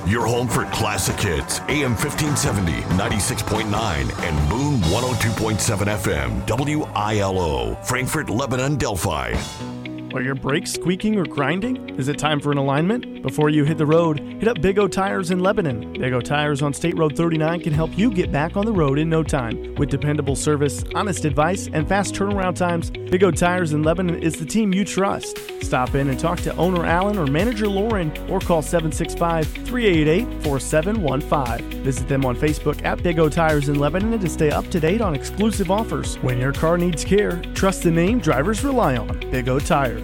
Your home for classic hits. AM 1570, 96.9, and Moon 102.7 FM. WILO, Frankfurt, Lebanon, Delphi. Are your brakes squeaking or grinding? Is it time for an alignment? Before you hit the road, hit up Big O Tires in Lebanon. Big O Tires on State Road 39 can help you get back on the road in no time. With dependable service, honest advice, and fast turnaround times, Big O Tires in Lebanon is the team you trust. Stop in and talk to owner Alan or manager Lauren or call 765-388-4715. Visit them on Facebook at Big O Tires in Lebanon to stay up to date on exclusive offers. When your car needs care, trust the name drivers rely on. Big O Tires.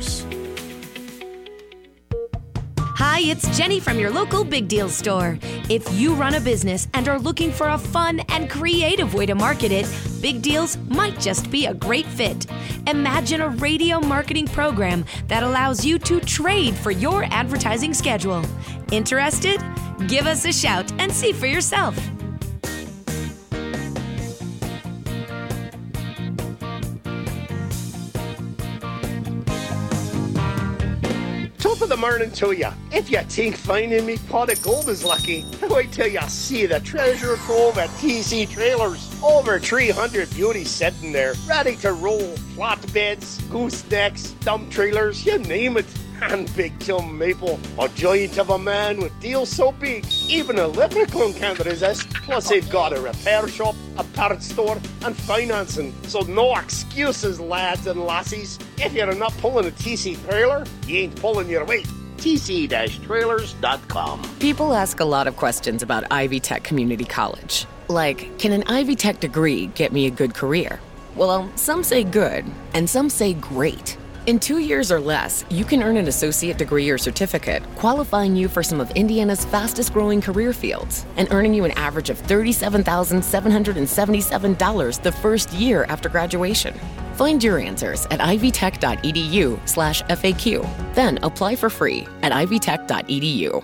Hi, it's Jenny from your local Big Deal store. If you run a business and are looking for a fun and creative way to market it, Big Deals might just be a great fit. Imagine a radio marketing program that allows you to trade for your advertising schedule. Interested? Give us a shout and see for yourself. Top of the morning to you. If you think finding me pot of gold is lucky, wait till you see the treasure trove at TC Trailers. Over 300 beauties sitting there, ready to roll. Flatbeds, goosenecks, dump trailers, you name it. And Big Chum Maple, a giant of a man with deals so big, even a leprechaun can't resist. Plus they've got a repair shop, a parts store, and financing. So no excuses, lads and lassies. If you're not pulling a TC trailer, you ain't pulling your weight. TC-trailers.com. People ask a lot of questions about Ivy Tech Community College. Like, can an Ivy Tech degree get me a good career? Well, some say good, and some say great. In 2 years or less, you can earn an associate degree or certificate, qualifying you for some of Indiana's fastest-growing career fields, and earning you an average of $37,777 the first year after graduation. Find your answers at ivytech.edu/FAQ. Then apply for free at ivytech.edu.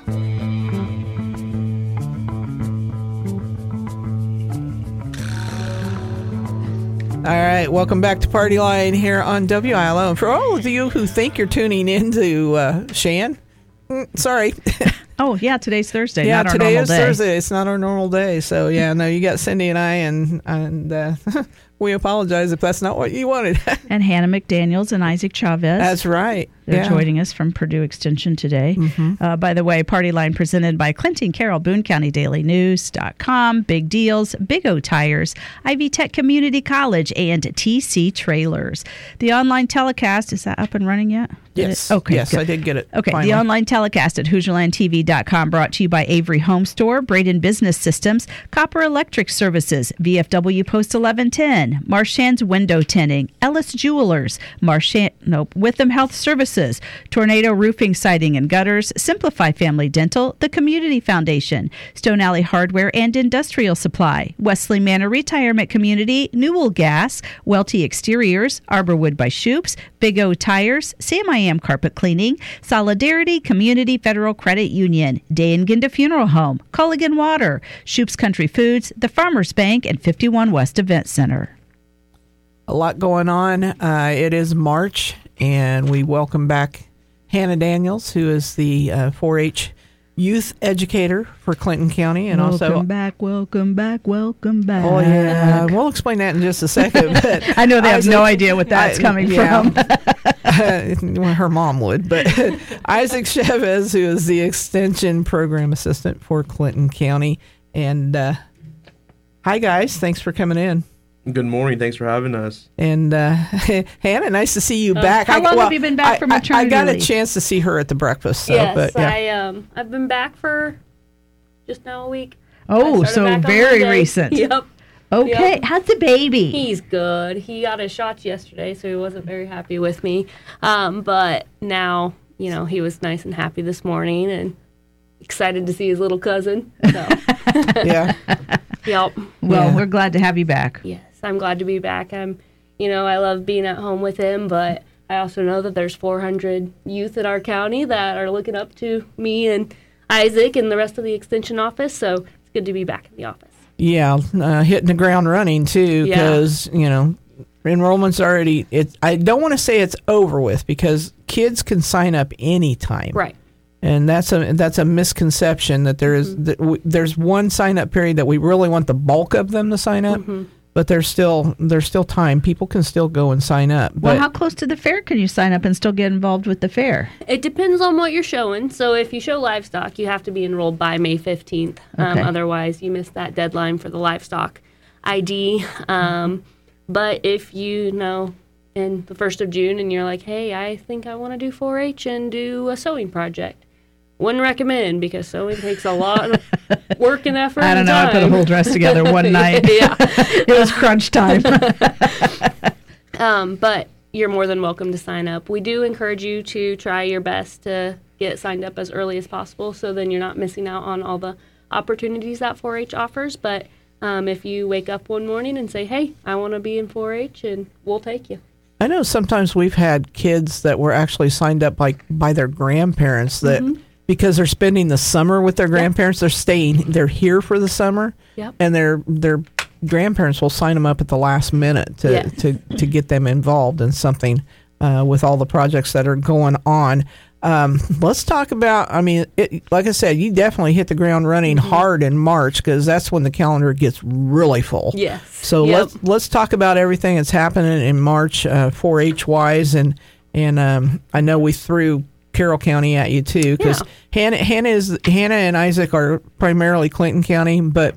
All right, welcome back to Party Line here on WILO. And for all of you who think you're tuning into Shan, sorry. Oh, yeah, today's Thursday, yeah, not our normal day. today is Thursday. It's not our normal day. So, yeah, no, you got Cindy and I, and we apologize if that's not what you wanted. And Hannah McDaniels and Isaac Chavez. That's right. They're joining us from Purdue Extension today. Mm-hmm. By the way, Party Line presented by Clinton Carroll, Boone County Daily News.com, Big Deals, Big O Tires, Ivy Tech Community College, and TC Trailers. The online telecast, is that up and running yet? Yes. Okay. Yes, good. I did get it. Okay. Finally. The online telecast at HoosierlandTV.com brought to you by Avery Home Store, Braden Business Systems, Copper Electric Services, VFW Post 1110, Marchand's Window Tinting, Ellis Jewelers, Witham Health Services, Tornado Roofing, Siding and Gutters, Simplify Family Dental, the Community Foundation, Stone Alley Hardware and Industrial Supply, Wesley Manor Retirement Community, Newell Gas, Welty Exteriors, Arborwood by Shoops, Big O Tires, Sam I Am Carpet Cleaning, Solidarity Community Federal Credit Union, Day and Ginda Funeral Home, Culligan Water, Shoops Country Foods, the Farmers Bank, and 51 West Event Center. A lot going on. It is March, and we welcome back Hannah Daniels, who is the 4-H youth educator for Clinton County, and welcome back. Oh yeah, we'll explain that in just a second. But I know they have no idea what that's coming from. Well, her mom would, but Isaac Chavez, who is the extension program assistant for Clinton County, and hi guys, thanks for coming in. Good morning. Thanks for having us. And Hannah, nice to see you back. How long have you been back from maternity I got a leave? chance to see her at the breakfast. So, Yes, but, yeah. I've been back for just now a week. Oh, so very recent. Yep. Okay, Yep. how's the baby? He's good. He got his shots yesterday, so he wasn't very happy with me. But now, he was nice and happy this morning and excited to see his little cousin. So. Yeah. Yep. Well, we're glad to have you back. Yes, I'm glad to be back. I love being at home with him, but I also know that there's 400 youth in our county that are looking up to me and Isaac and the rest of the extension office, so it's good to be back in the office. Yeah, hitting the ground running, too, because, enrollment's already, I don't want to say it's over with, because kids can sign up anytime. Right. And that's a misconception that there is there's one sign up period that we really want the bulk of them to sign up, but there's still time. People can still go and sign up. Well, how close to the fair can you sign up and still get involved with the fair? It depends on what you're showing. So if you show livestock, you have to be enrolled by May 15th. Okay. Otherwise, you miss that deadline for the livestock ID. But if you know in the 1st of June and you're like, hey, I think I want to do 4-H and do a sewing project, wouldn't recommend, because sewing takes a lot of work and effort. I don't know. Time. I put a whole dress together one night. Yeah. It was crunch time. But you're more than welcome to sign up. We do encourage you to try your best to get signed up as early as possible, so then you're not missing out on all the opportunities that 4-H offers. But if you wake up one morning and say, hey, I want to be in 4-H, and we'll take you. I know sometimes we've had kids that were actually signed up by their grandparents that because they're spending the summer with their grandparents, they're here for the summer, and their grandparents will sign them up at the last minute to get them involved in something with all the projects that are going on. Let's talk about, like I said, you definitely hit the ground running hard in March, because that's when the calendar gets really full. Yes. So let's talk about everything that's happening in March 4-H wise, and I know we threw Carroll County at you too, because Hannah and Isaac are primarily Clinton County, but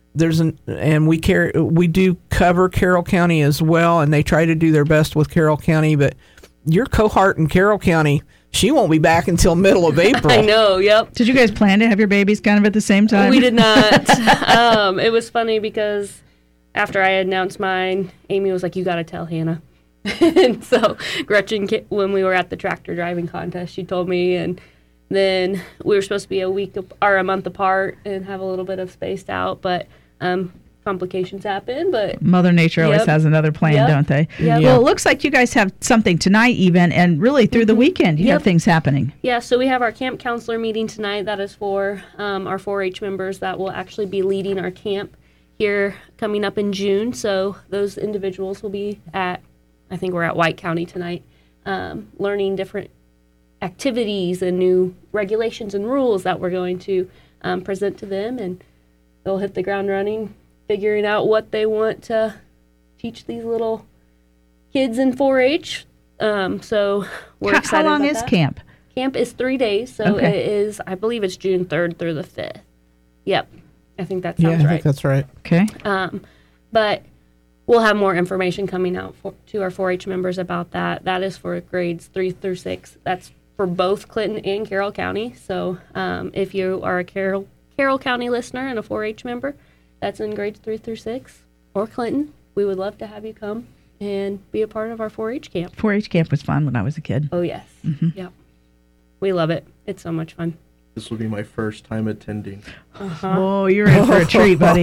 we do cover Carroll County as well, and they try to do their best with Carroll County, but your cohort in Carroll County, she won't be back until middle of April. I know, yep. Did you guys plan to have your babies kind of at the same time? We did not. It was funny because after I announced mine, Amy was like, you got to tell Hannah. And so Gretchen, when we were at the tractor driving contest, she told me, and then we were supposed to be a month apart and have a little bit of spaced out, but complications happen. But Mother Nature always has another plan, don't they? Yep. Well, it looks like you guys have something tonight even, and really through the weekend you have things happening. Yeah, so we have our camp counselor meeting tonight. That is for our 4-H members that will actually be leading our camp here coming up in June. So those individuals will be I think we're at White County tonight, learning different activities and new regulations and rules that we're going to present to them, and they'll hit the ground running, figuring out what they want to teach these little kids in 4-H. So we're excited. How long about is that. camp? Camp is 3 days, so it is, I believe it's June 3rd through the 5th. Yep, I think that sounds right. Yeah, I think that's right. Okay. But we'll have more information coming out to our 4-H members about that. That is for grades 3 through 6. That's for both Clinton and Carroll County. So if you are a Carroll County listener and a 4-H member that's in grades 3 through 6, or Clinton, we would love to have you come and be a part of our 4-H camp. 4-H camp was fun when I was a kid. Oh, yes. Yep. We love it. It's so much fun. This will be my first time attending. Oh, you're in for a treat, buddy.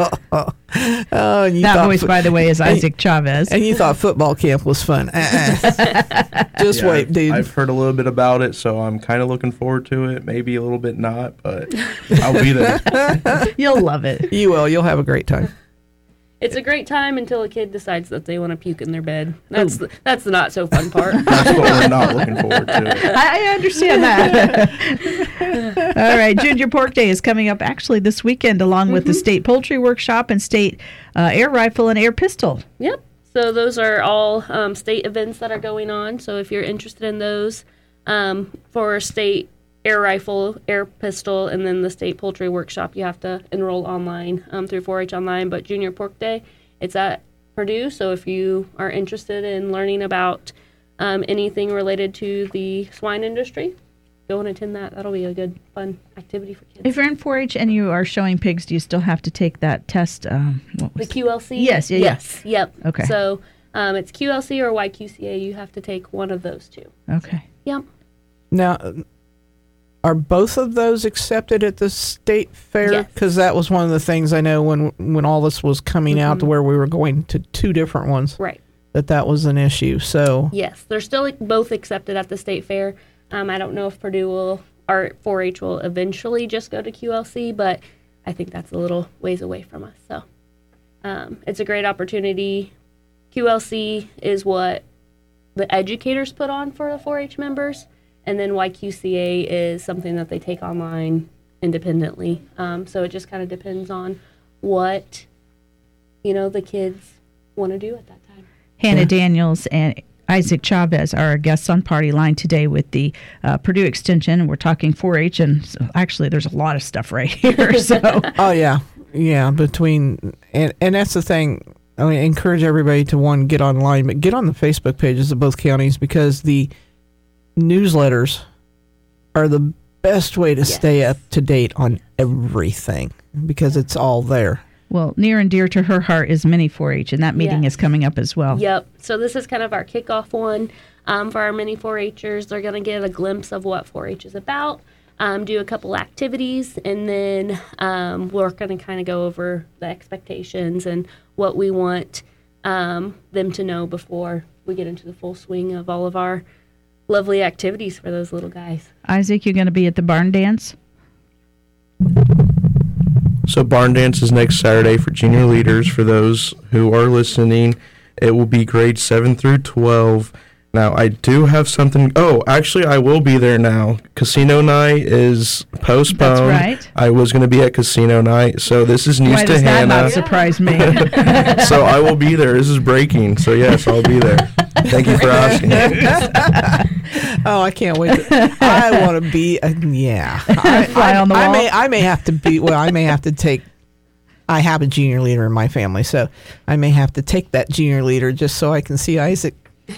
That voice, by the way, is Isaac Chavez. And you thought football camp was fun. Just wait, dude. I've heard a little bit about it, so I'm kind of looking forward to it. Maybe a little bit not, but I'll be there. You'll love it. You will. You'll have a great time. It's a great time until a kid decides that they want to puke in their bed. That's the not so fun part. That's what we're not looking forward to. I understand that. All right, Junior Pork Day is coming up actually this weekend, along with the State Poultry Workshop and State Air Rifle and Air Pistol. Yep. So those are all state events that are going on. So if you're interested in those, for State Air Rifle, Air Pistol, and then the State Poultry Workshop, you have to enroll online through 4-H Online. But Junior Pork Day, it's at Purdue. So if you are interested in learning about anything related to the swine industry, go and attend that. That'll be a good, fun activity for kids. If you're in 4-H and you are showing pigs, do you still have to take that test? The QLC? Yes. Yes. Yep. Okay. So it's QLC or YQCA. You have to take one of those two. Okay. Yep. Now, are both of those accepted at the state fair? Yes. Because that was one of the things I know when all this was coming out to where we were going to two different ones. Right. That was an issue. So yes, they're still both accepted at the state fair. I don't know if Purdue or 4-H will eventually just go to QLC, but I think that's a little ways away from us. So it's a great opportunity. QLC is what the educators put on for the 4-H members. And then YQCA is something that they take online independently. So it just kind of depends on what, the kids want to do at that time. Hannah Daniels and Isaac Chavez are our guests on Party Line today with the Purdue Extension, and we're talking 4-H, and so actually there's a lot of stuff right here. So, oh yeah, and that's the thing. I mean, encourage everybody to get online, but get on the Facebook pages of both counties, because the newsletters are the best way to stay up to date on everything, because it's all there. Well, near and dear to her heart is Mini 4-H, and that meeting is coming up as well. Yep. So this is kind of our kickoff one for our Mini 4-Hers. They're going to get a glimpse of what 4-H is about, do a couple activities, and then we're going to kind of go over the expectations and what we want them to know before we get into the full swing of all of our lovely activities for those little guys. Isaac, you're going to be at the barn dance? So barn dance is next Saturday for junior leaders. For those who are listening, it will be grades 7 through 12. Now, I do have something. Oh, actually, I will be there now. Casino night is postponed. That's right. I was going to be at casino night, so this is news Why to does Hannah. that not surprise me? So I will be there. This is breaking. So yes, I'll be there. Thank you for asking. Oh, I can't wait. I want to be. Fly on the wall. I may have to be. Well, I may have to take. I have a junior leader in my family, so I may have to take that junior leader just so I can see Isaac.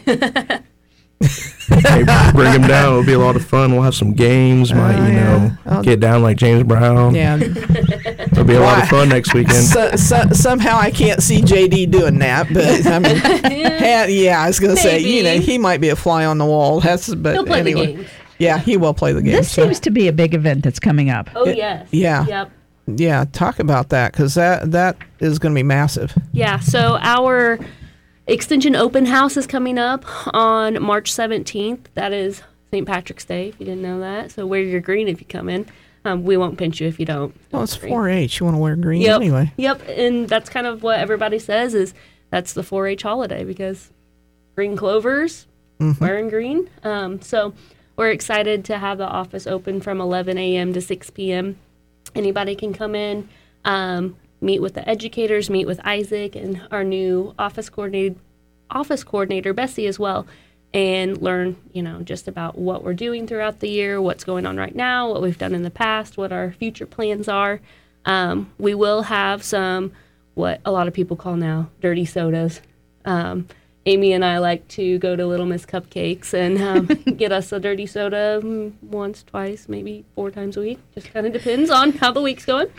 Hey, bring him down. It'll be a lot of fun. We'll have some games. Get down like James Brown. Yeah, it'll be a lot of fun next weekend. Somehow I can't see JD doing that, but I mean, I was gonna say, he might be a fly on the wall. But he'll play anyway, the games. Yeah, he will play the game. This seems to be a big event that's coming up. Oh yes. Yeah. Yep. Yeah. Talk about that, because that is going to be massive. Yeah. So our Extension Open House is coming up on March 17th. That is St. Patrick's Day, if you didn't know that. So wear your green if you come in. We won't pinch you if you don't. Well, it's 4-H. You want to wear green yep. anyway. Yep, and that's kind of what everybody says is that's the 4-H holiday, because green clovers, wearing green. So we're excited to have the office open from 11 a.m. to 6 p.m. Anybody can come in, meet with the educators, meet with Isaac and our new office coordinator, Bessie, as well, and learn, just about what we're doing throughout the year, what's going on right now, what we've done in the past, what our future plans are. We will have some, what a lot of people call now, dirty sodas. Amy and I like to go to Little Miss Cupcakes and get us a dirty soda once, twice, maybe 4 times a week. Just kind of depends on how the week's going.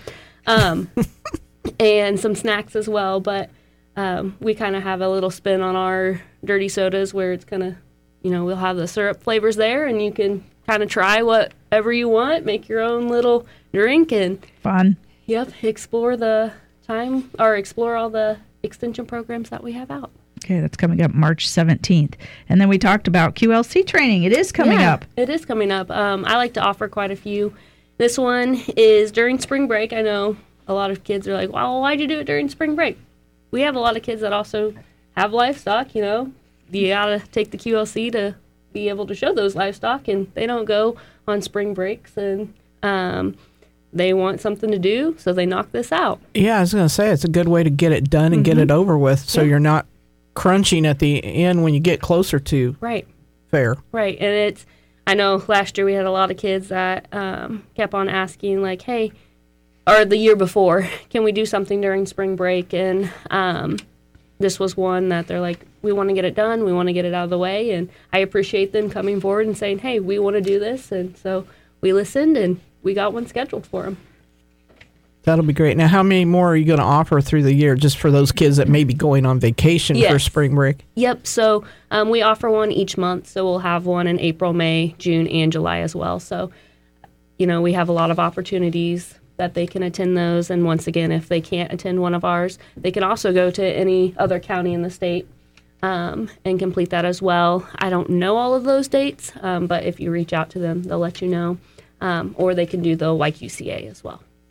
And some snacks as well, but we kind of have a little spin on our dirty sodas where it's kind of, we'll have the syrup flavors there, and you can kind of try whatever you want, make your own little drink, and fun. Yep, explore all the extension programs that we have out. Okay, that's coming up March 17th. And then we talked about QLC training. It is coming up. It is coming up. I like to offer quite a few. This one is during spring break. I know a lot of kids are like, well, why'd you do it during spring break? We have a lot of kids that also have livestock, You got to take the QLC to be able to show those livestock, and they don't go on spring breaks, and they want something to do, so they knock this out. Yeah, I was going to say, it's a good way to get it done and get it over with, so you're not crunching at the end when you get closer to fair. Right, and I know last year we had a lot of kids that kept on asking, like, hey, or the year before, can we do something during spring break? And this was one that they're like, we want to get it done. We want to get it out of the way. And I appreciate them coming forward and saying, hey, we want to do this. And so we listened, and we got one scheduled for them. That'll be great. Now, how many more are you going to offer through the year just for those kids that may be going on vacation for spring break? Yep. So we offer one each month. So we'll have one in April, May, June, and July as well. So, we have a lot of opportunities that they can attend those. And once again, if they can't attend one of ours, they can also go to any other county in the state and complete that as well. I don't know all of those dates, but if you reach out to them, they'll let you know. Or they can do the YQCA as well.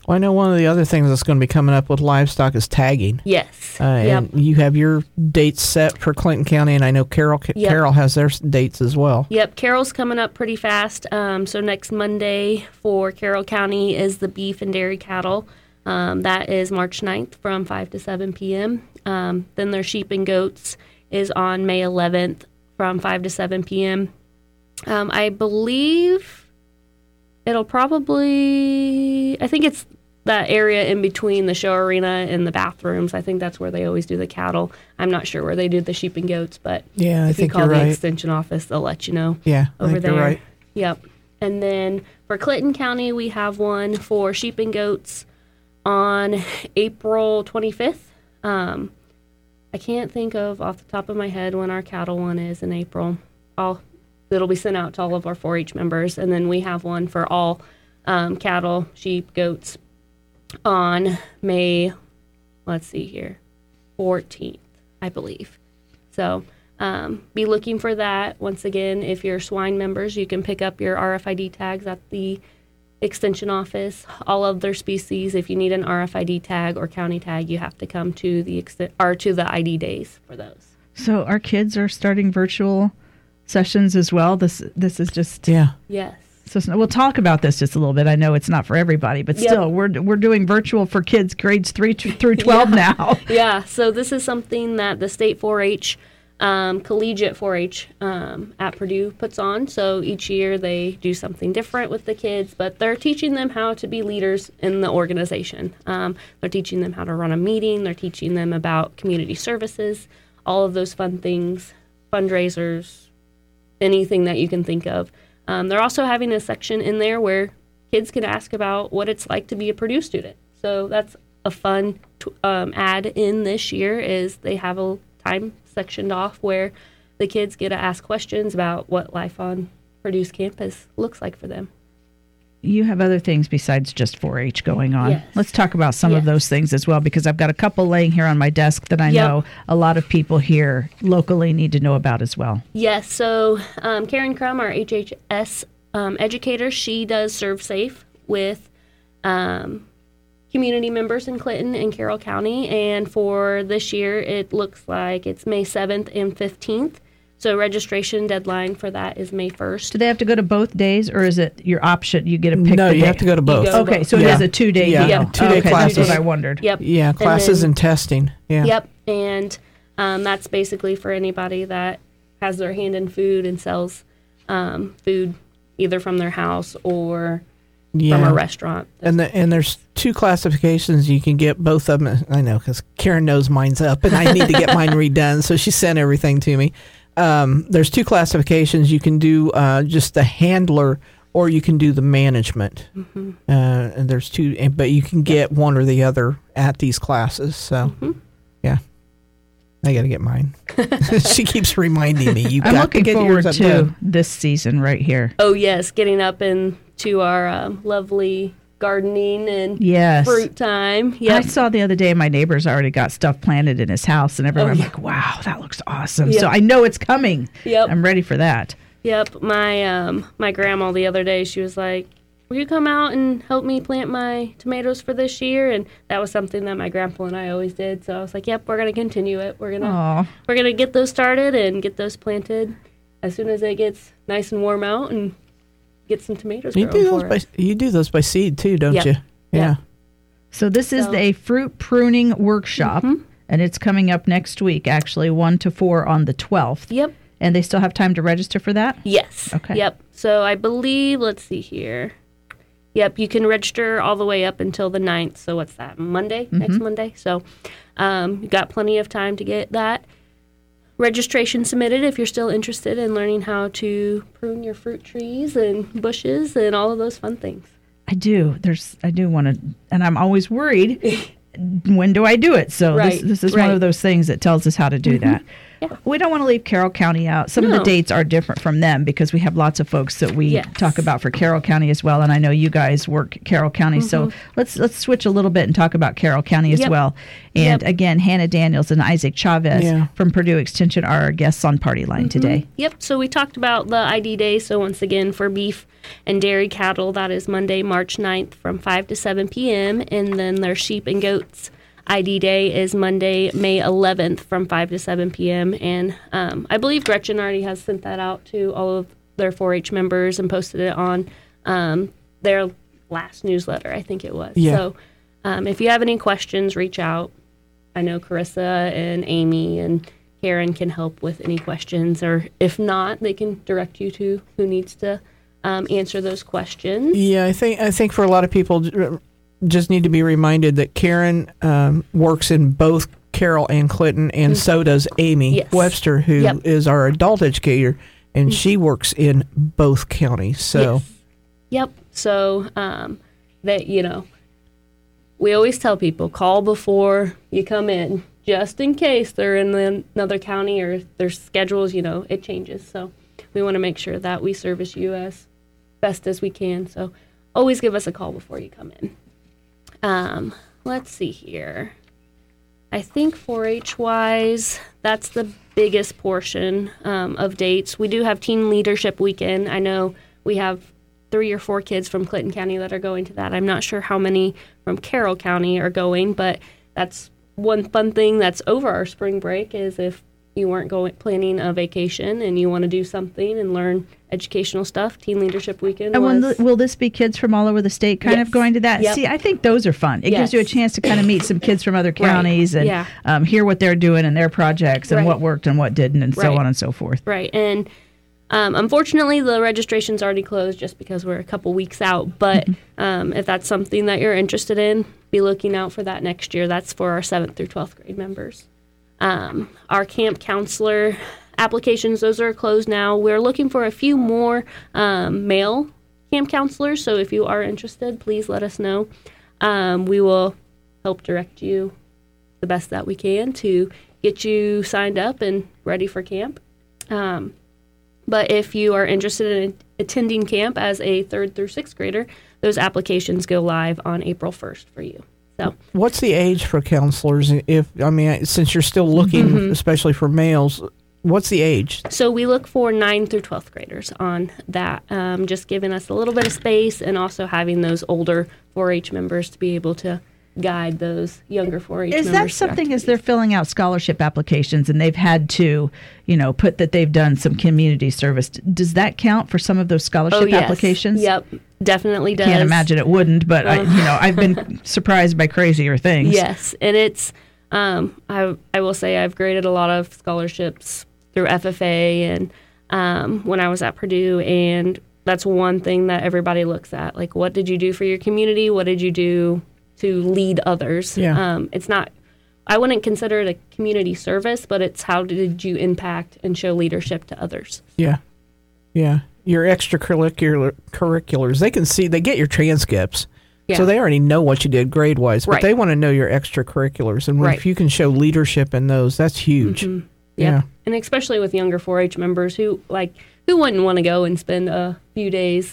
Well, I know one of the other things that's going to be coming up with livestock is tagging. Yes. And you have your dates set for Clinton County, and I know Carroll has their dates as well. Yep, Carroll's coming up pretty fast. So next Monday for Carroll County is the beef and dairy cattle. That is March 9th from 5 to 7 p.m. Then their sheep and goats is on May 11th from 5 to 7 p.m. I believe it'll probably, I think it's that area in between the show arena and the bathrooms. I think that's where they always do the cattle. I'm not sure where they do the sheep and goats, but if you call the extension office, they'll let you know. Yeah, over there. You're right. Yep. And then for Clinton County, we have one for sheep and goats on April 25th. I can't think of off the top of my head when our cattle one is in April. It'll be sent out to all of our 4-H members, and then we have one for all cattle, sheep, goats on May, 14th, I believe. So be looking for that. Once again, if you're swine members, you can pick up your RFID tags at the extension office, all of their species. If you need an RFID tag or county tag, you have to come to the ID days for those. So our kids are starting virtual sessions as well. This is just Yes. So we'll talk about this just a little bit. I know it's not for everybody, but still, we're doing virtual for kids grades 3 through 12 now. Yeah. So this is something that the state 4-H, collegiate 4-H at Purdue puts on. So each year they do something different with the kids, but they're teaching them how to be leaders in the organization. They're teaching them how to run a meeting. They're teaching them about community services, all of those fun things, fundraisers, anything that you can think of. They're also having a section in there where kids can ask about what it's like to be a Purdue student. So that's a fun add in this year is they have a time sectioned off where the kids get to ask questions about what life on Purdue's campus looks like for them. You have other things besides just 4-H going on. Yes. Let's talk about some of those things as well, because I've got a couple laying here on my desk that I know a lot of people here locally need to know about as well. Yes, so Karen Crum, our HHS educator, she does Serve Safe with community members in Clinton and Carroll County, and for this year it looks like it's May 7th and 15th. So registration deadline for that is May 1st. Do they have to go to both days, or is it your option? You get to pick No, the you day? have to go to both. Okay, so it is a 2-day deal. Yeah, 2-day classes. That's what I wondered. Yep. Yeah, classes and testing. Yeah. Yep, and that's basically for anybody that has their hand in food and sells food either from their house or from a restaurant. And there's 2 classifications. You can get both of them. I know, because Karen knows mine's up, and I need to get mine redone, so she sent everything to me. There's 2 classifications. You can do just the handler, or you can do the management. Mm-hmm. And there's 2, but you can get one or the other at these classes. So, yeah, I got to get mine. She keeps reminding me. I'm looking forward to this season right here. Oh yes, getting up into our lovely gardening and fruit time. Yep. I saw the other day my neighbor's already got stuff planted in his house, and everyone, I'm like, wow, that looks awesome. Yep. So I know it's coming. Yep. I'm ready for that. Yep. My grandma the other day, she was like, will you come out and help me plant my tomatoes for this year? And that was something that my grandpa and I always did. So I was like, yep, we're going to continue it. We're going to get those started and get those planted as soon as it gets nice and warm out and get some tomatoes you do those by seed too, don't you? Yeah. So this is a fruit pruning workshop, and it's coming up next week, actually, 1 to 4 on the 12th. Yep. And they still have time to register for that? Yes. Okay. Yep. So I believe, let's see here. Yep, you can register all the way up until the 9th. So what's that, Monday? Next Monday? So you've got plenty of time to get that registration submitted if you're still interested in learning how to prune your fruit trees and bushes and all of those fun things. I do want to, and I'm always worried, when do I do it? So this is one of those things that tells us how to do that. We don't want to leave Carroll County out. Some of the dates are different from them because we have lots of folks that we talk about for Carroll County as well, and I know you guys work Carroll County, so let's switch a little bit and talk about Carroll County as well. And again, Hannah Daniels and Isaac Chavez from Purdue Extension are our guests on Party Line today. Yep, so we talked about the ID Day, so once again, for beef and dairy cattle, that is Monday, March 9th from 5 to 7 p.m., and then their sheep and goats ID Day is Monday, May 11th from 5 to 7 p.m. And I believe Gretchen already has sent that out to all of their 4-H members and posted it on their last newsletter, I think it was. Yeah. So if you have any questions, reach out. I know Carissa and Amy and Karen can help with any questions, or if not, they can direct you to who needs to answer those questions. Yeah, I think for a lot of people, just need to be reminded that Karen works in both Carroll and Clinton, and so does Amy Webster, who is our adult educator, and she works in both counties. So, So that we always tell people, call before you come in, just in case they're in another county or their schedules. It changes. So we want to make sure that we service you as best as we can. So always give us a call before you come in. Let's see here. I think 4-H wise, that's the biggest portion of dates. We do have Teen Leadership Weekend. I know we have 3 or 4 kids from Clinton County that are going to that. I'm not sure how many from Carroll County are going, but that's one fun thing that's over our spring break is if you weren't planning a vacation and you want to do something and learn educational stuff, Teen Leadership Weekend. And will this be kids from all over the state kind of going to that? Yep. See, I think those are fun. It gives you a chance to kind of meet some kids from other counties and hear what they're doing and their projects and what worked and what didn't and so on and so forth. Right. And unfortunately, the registration's already closed just because we're a couple weeks out. But if that's something that you're interested in, be looking out for that next year. That's for our 7th through 12th grade members. Our camp counselor applications, those are closed now. We're looking for a few more male camp counselors, so if you are interested, please let us know. We will help direct you the best that we can to get you signed up and ready for camp. But if you are interested in attending camp as a 3rd through 6th grader, those applications go live on April 1st for you. So, what's the age for counselors? Since you're still looking, especially for males, what's the age? So we look for 9th through 12th graders on that, just giving us a little bit of space and also having those older 4-H members to be able to guide those younger 4-H members. Is that something as they're filling out scholarship applications and they've had to, put that they've done some community service? Does that count for some of those scholarship applications? Yep, definitely does. Can't imagine it wouldn't, but I've been surprised by crazier things. Yes, and it's I will say I've graded a lot of scholarships through FFA and when I was at Purdue, and that's one thing that everybody looks at. Like, what did you do for your community? What did you do to lead others? Yeah. It's not, I wouldn't consider it a community service, but it's how did you impact and show leadership to others? Yeah. Yeah. Your extracurriculars, they get your transcripts. Yeah. So they already know what you did grade-wise, but they want to know your extracurriculars. And if you can show leadership in those, that's huge. Mm-hmm. Yeah. And especially with younger 4-H members who wouldn't want to go and spend a few days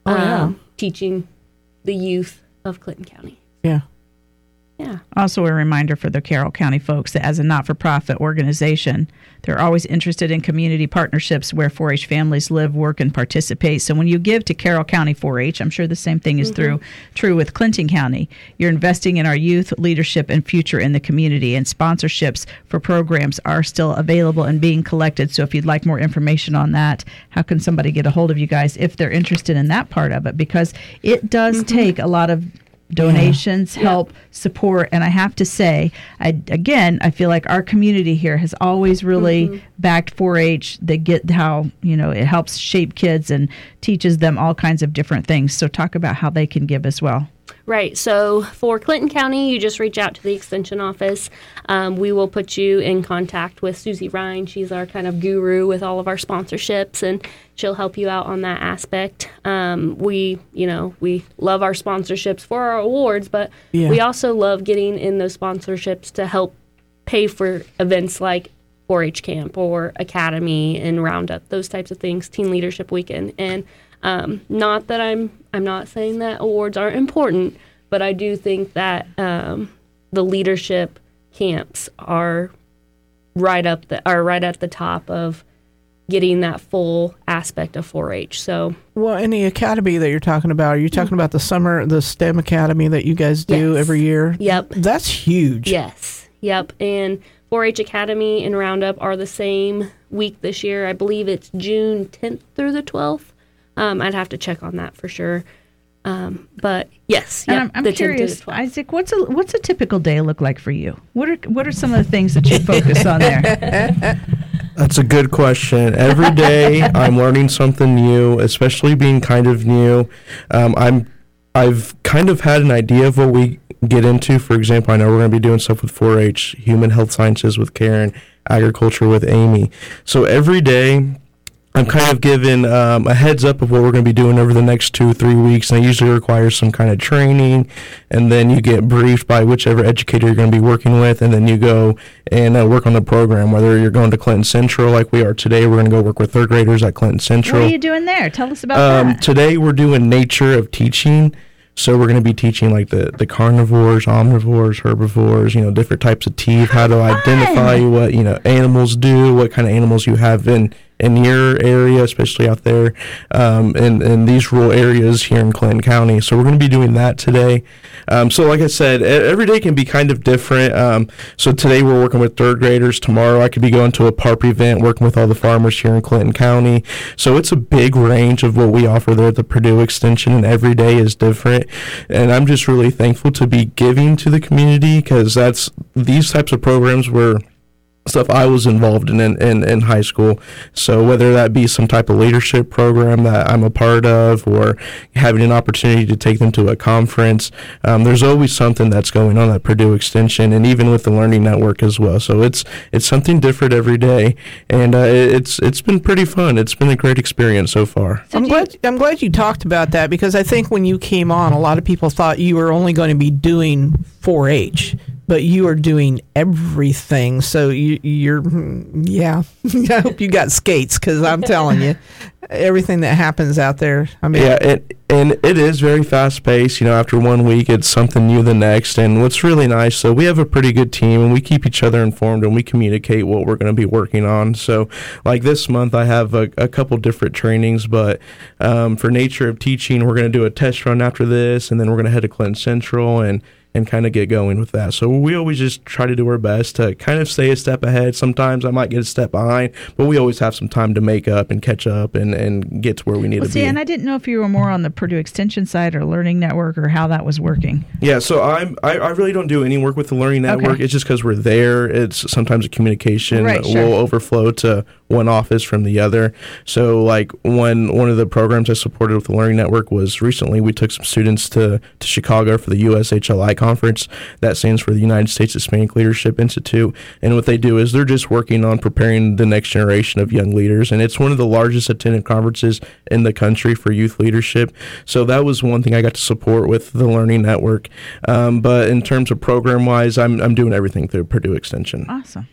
teaching the youth of Clinton County. Yeah. Yeah. Also a reminder for the Carroll County folks that as a not-for-profit organization, they're always interested in community partnerships where 4-H families live, work, and participate. So when you give to Carroll County 4-H, I'm sure the same thing is true with Clinton County. You're investing in our youth, leadership, and future in the community. And sponsorships for programs are still available and being collected. So if you'd like more information on that, how can somebody get a hold of you guys if they're interested in that part of it? Because it does take a lot of donations, help, support, and I have to say, I feel like our community here has always really backed 4-H. They get how, it helps shape kids and teaches them all kinds of different things. So talk about how they can give as well. Right. So for Clinton County, you just reach out to the Extension office. We will put you in contact with Susie Ryan. She's our kind of guru with all of our sponsorships, and she'll help you out on that aspect. We love our sponsorships for our awards, but we also love getting in those sponsorships to help pay for events like 4-H camp or academy and roundup, those types of things, teen leadership weekend. And not that I'm not saying that awards aren't important, but I do think that the leadership camps are right at the top of getting that full aspect of 4-H. So, well, in the academy that you're talking about, are you talking about the STEM academy that you guys do every year? Yep. That's huge. Yes. Yep. And 4-H Academy and Roundup are the same week this year. I believe it's June 10th through the 12th. I'd have to check on that for sure. But yes, and I'm curious, Isaac, what's a typical day look like for you? What are some of the things that you focus on there? That's a good question. Every day I'm learning something new, especially being kind of new. I've kind of had an idea of what we get into. For example, I know we're going to be doing stuff with 4-H, human health sciences with Karen, agriculture with Amy. So every day I'm kind of given a heads up of what we're going to be doing over the next 2-3 weeks, and it usually requires some kind of training, and then you get briefed by whichever educator you're going to be working with, and then you go and work on the program, whether you're going to Clinton Central like we are today. We're going to go work with third graders at Clinton Central. What are you doing there? Tell us about that. Today we're doing nature of teaching. So we're going to be teaching like the carnivores, omnivores, herbivores, different types of teeth, how to identify what, animals do, what kind of animals you have in your area, especially out there in these rural areas here in Clinton County. So we're going to be doing that today. So like I said, every day can be kind of different. So today we're working with third graders. Tomorrow I could be going to a PARP event, working with all the farmers here in Clinton County. So it's a big range of what we offer there at the Purdue Extension, and every day is different. And I'm just really thankful to be giving to the community, because these types of programs were stuff I was involved in high school. So whether that be some type of leadership program that I'm a part of, or having an opportunity to take them to a conference, there's always something that's going on at Purdue Extension, and even with the Learning Network as well. So it's something different every day, and it's been pretty fun. It's been a great experience so far. I'm glad you talked about that, because I think when you came on, a lot of people thought you were only going to be doing 4-H. But you are doing everything, so you're I hope you got skates, because I'm telling you, everything that happens out there. I mean, yeah, and it is very fast paced. After 1 week, it's something new the next. And what's really nice, so we have a pretty good team, and we keep each other informed, and we communicate what we're going to be working on. So, like this month, I have a couple different trainings, but for nature of teaching, we're going to do a test run after this, and then we're going to head to Clinton Central and kind of get going with that. So we always just try to do our best to kind of stay a step ahead. Sometimes I might get a step behind, but we always have some time to make up and catch up and get to where we need to be. And I didn't know if you were more on the Purdue Extension side or Learning Network, or how that was working. Yeah, so I really don't do any work with the Learning Network. Okay. It's just because we're there. It's sometimes a communication will overflow to one office from the other. So like one of the programs I supported with the Learning Network was recently we took some students to Chicago for the USHLI conference. That stands for the United States Hispanic Leadership Institute. And what they do is they're just working on preparing the next generation of young leaders. And it's one of the largest attended conferences in the country for youth leadership. So that was one thing I got to support with the Learning Network. But in terms of program-wise, I'm doing everything through Purdue Extension. Awesome.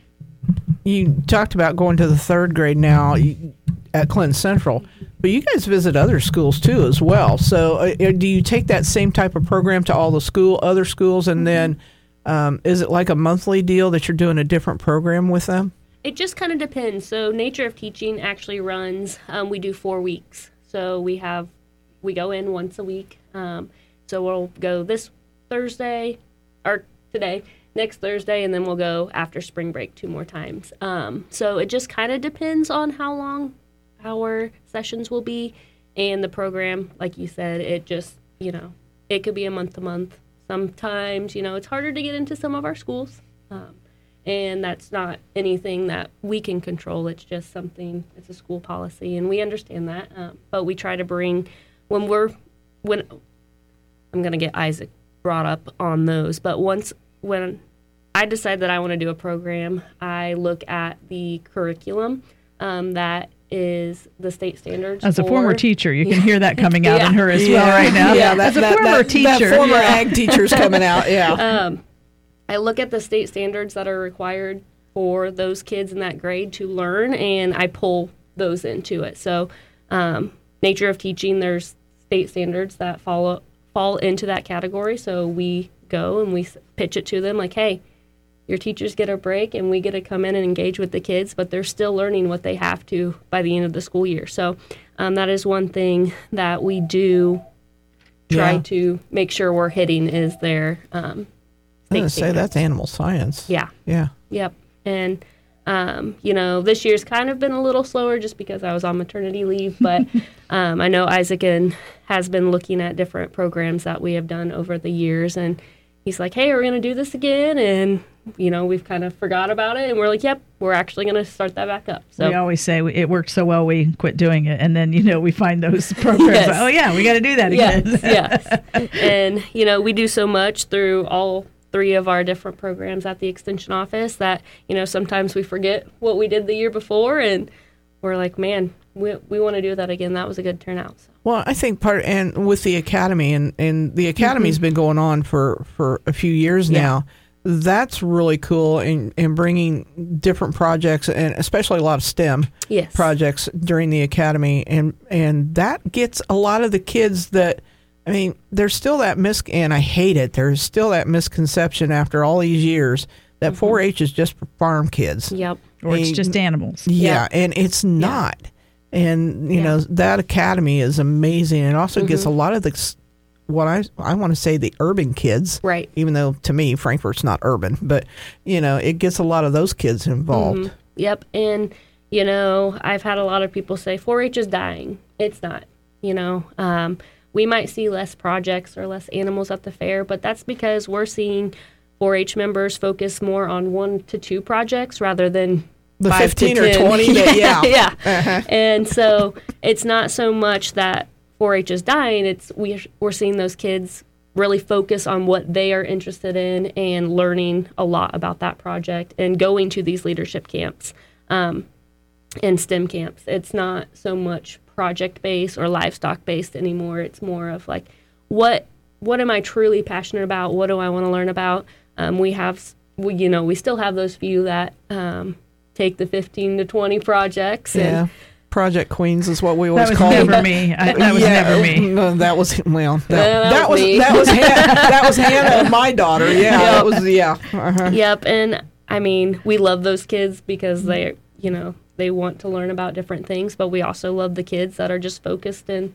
You talked about going to the third grade now at Clinton Central, but you guys visit other schools too as well. So do you take that same type of program to all the other schools, and then is it like a monthly deal that you're doing a different program with them? It just kind of depends. So Nature of Teaching actually runs, we do 4 weeks. So we go in once a week. So we'll go this Thursday, or today, next Thursday, and then we'll go after spring break 2 more times. So it just kind of depends on how long our sessions will be, and the program, like you said, it just, it could be a month to month. Sometimes, it's harder to get into some of our schools, and that's not anything that we can control. It's just something, it's a school policy, and we understand that. But we try to bring, when I'm going to get Isaac brought up on those, but when I decide that I want to do a program, I look at the curriculum that is the state standards. As a former teacher, you can hear that coming out in her as well right now. Yeah, as a former teacher. That former ag teacher's coming out, yeah. I look at the state standards that are required for those kids in that grade to learn, and I pull those into it. So nature of teaching, there's state standards that fall into that category. So we go and we pitch it to them like, hey, your teachers get a break and we get to come in and engage with the kids, but they're still learning what they have to by the end of the school year. So that is one thing that we do try to make sure we're hitting is their I'm going to say that's animal science. Yeah. Yeah. Yep. And, this year's kind of been a little slower just because I was on maternity leave, but I know Isaac has been looking at different programs that we have done over the years, and he's like, hey, we're going to do this again, and, we've kind of forgot about it, and we're like, yep, we're actually going to start that back up. So we always say it worked so well we quit doing it, and then, we find those programs, Yes. oh, yeah, we got to do that again. Yes. And, we do so much through all 3 of our different programs at the Extension office that, sometimes we forget what we did the year before, and we're like, man, we want to do that again. That was a good turnout. So. Well, I think and with the academy, and the academy's been going on for a few years now. That's really cool in bringing different projects, and especially a lot of STEM projects during the academy, and that gets a lot of the kids that. I mean, there's still that and I hate it. There's still that misconception after all these years that 4-H is just for farm kids. Yep. Or it's just animals. Yeah, and it's not. Yeah. And, that academy is amazing. It also gets a lot of what I want to say the urban kids. Right. Even though, to me, Frankfort's not urban. But, it gets a lot of those kids involved. Yep. And, I've had a lot of people say 4-H is dying. It's not, we might see less projects or less animals at the fair, but that's because we're seeing 4-H members focus more on 1 to 2 projects rather than the 5 15 to or 10. 20. Yeah. Yeah. And so it's not so much that 4-H is dying. It's we're seeing those kids really focus on what they are interested in and learning a lot about that project and going to these leadership camps and STEM camps. It's not so much project-based or livestock-based anymore. It's more of like, what am I truly passionate about? What do I want to learn about? We still have those few that take the 15 to 20 projects. Yeah. Project Queens is what we always call them. That was never me. No, that was me. That was Hannah and my daughter. Yeah, that was Yep, and I mean, we love those kids because they want to learn about different things, but we also love the kids that are just focused and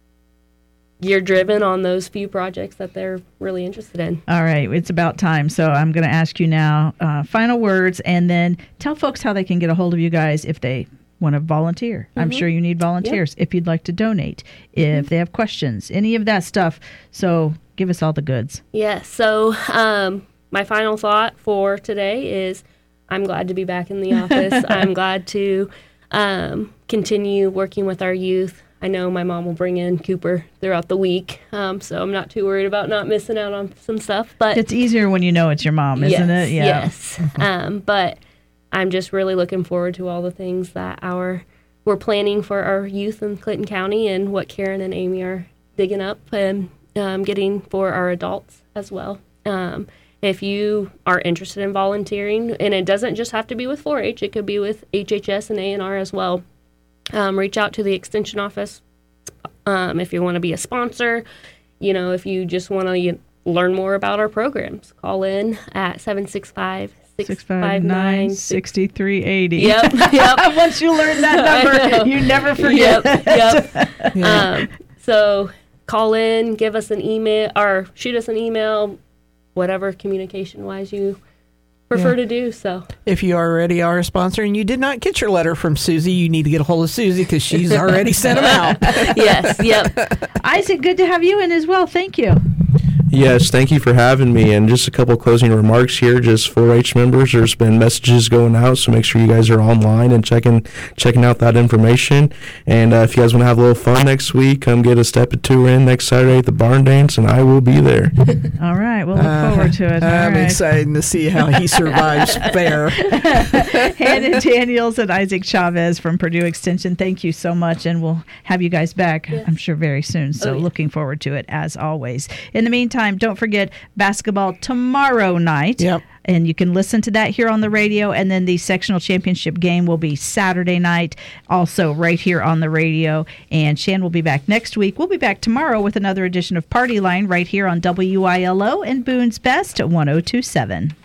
gear-driven on those few projects that they're really interested in. All right, it's about time, so I'm going to ask you now final words, and then tell folks how they can get a hold of you guys if they want to volunteer. I'm sure you need volunteers. If you'd like to donate, if they have questions, any of that stuff. So give us all the goods. Yeah, so my final thought for today is I'm glad to be back in the office. I'm glad to continue working with our youth. I know my mom will bring in Cooper throughout the week, so I'm not too worried about not missing out on some stuff. But it's easier when you know it's your mom, isn't it? Yeah. Yes. But I'm just really looking forward to all the things that we're planning for our youth in Clinton County and what Karen and Amy are digging up and getting for our adults as well. If you are interested in volunteering, and it doesn't just have to be with 4-H, it could be with HHS and A&R as well, reach out to the Extension office if you want to be a sponsor. If you just want to learn more about our programs, call in at 765-659-6380. Yep. Once you learn that number, you never forget. Yep. So call in, give us an email, or shoot us an email, whatever communication-wise you prefer to do. So if you already are a sponsor and you did not get your letter from Susie, you need to get a hold of Susie because she's already sent them out. Yes. Yep. Isaac, good to have you in as well. Thank you. Yes, thank you for having me. And just a couple of closing remarks here. Just 4-H members, there's been messages going out, so make sure you guys are online and checking out that information. And if you guys want to have a little fun next week, come get a step or two in next Saturday at the Barn Dance, and I will be there. All right, we'll look forward to it. I'm excited to see how he survives fair. Hannah Daniels and Isaac Chavez from Purdue Extension, thank you so much, and we'll have you guys back, I'm sure, very soon. So looking forward to it, as always. In the meantime, don't forget basketball tomorrow night. Yep. And you can listen to that here on the radio. And then the sectional championship game will be Saturday night, also right here on the radio. And Shan will be back next week. We'll be back tomorrow with another edition of Party Line right here on WILO and Boone's Best 102.7.